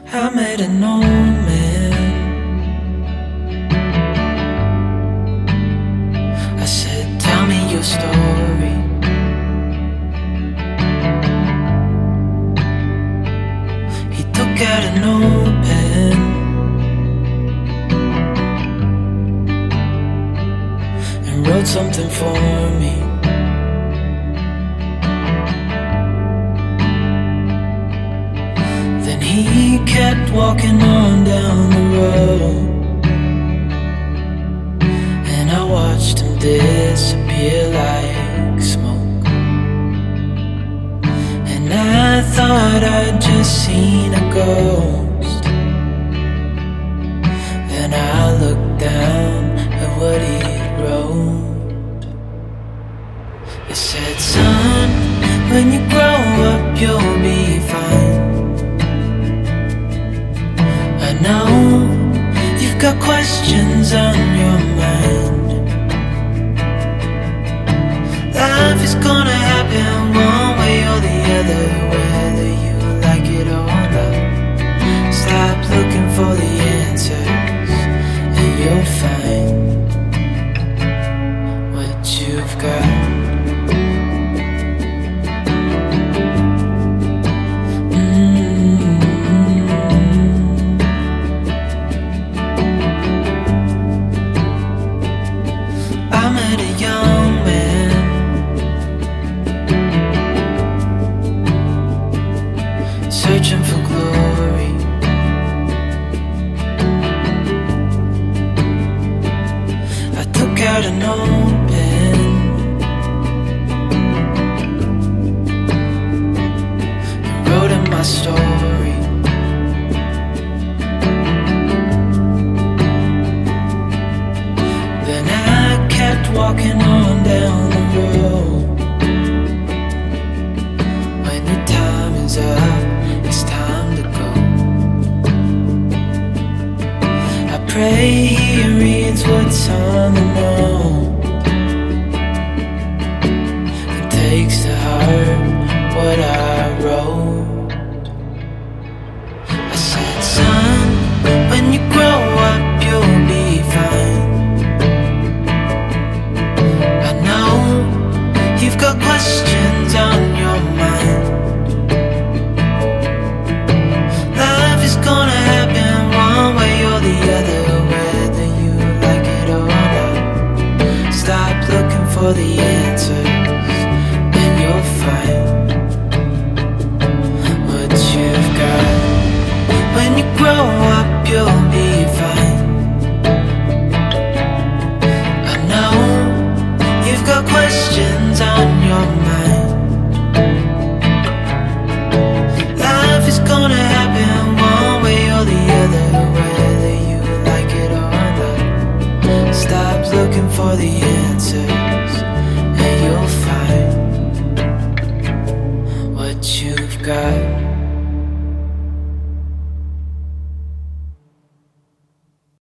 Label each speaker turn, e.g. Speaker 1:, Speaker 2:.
Speaker 1: I met an old man. I said, tell me your story. He took out an old pen and wrote something for me. Then he kept walking on down the road, and I watched him disappear like smoke. And I thought I'd just seen a ghost. Then I looked down at what he wrote. It said, son, when you grow up you'll be fine. I know you've got questions on your mind. Life is gonna happen one way or the other, whether you like it or not. Stop looking for the answers and you'll find what you've got. I met a young man. Searching for glory. I took out an old pen and wrote in my story. Then I kept walking on down the road. When your time is up, it's time to go. I pray he reads what's on the note.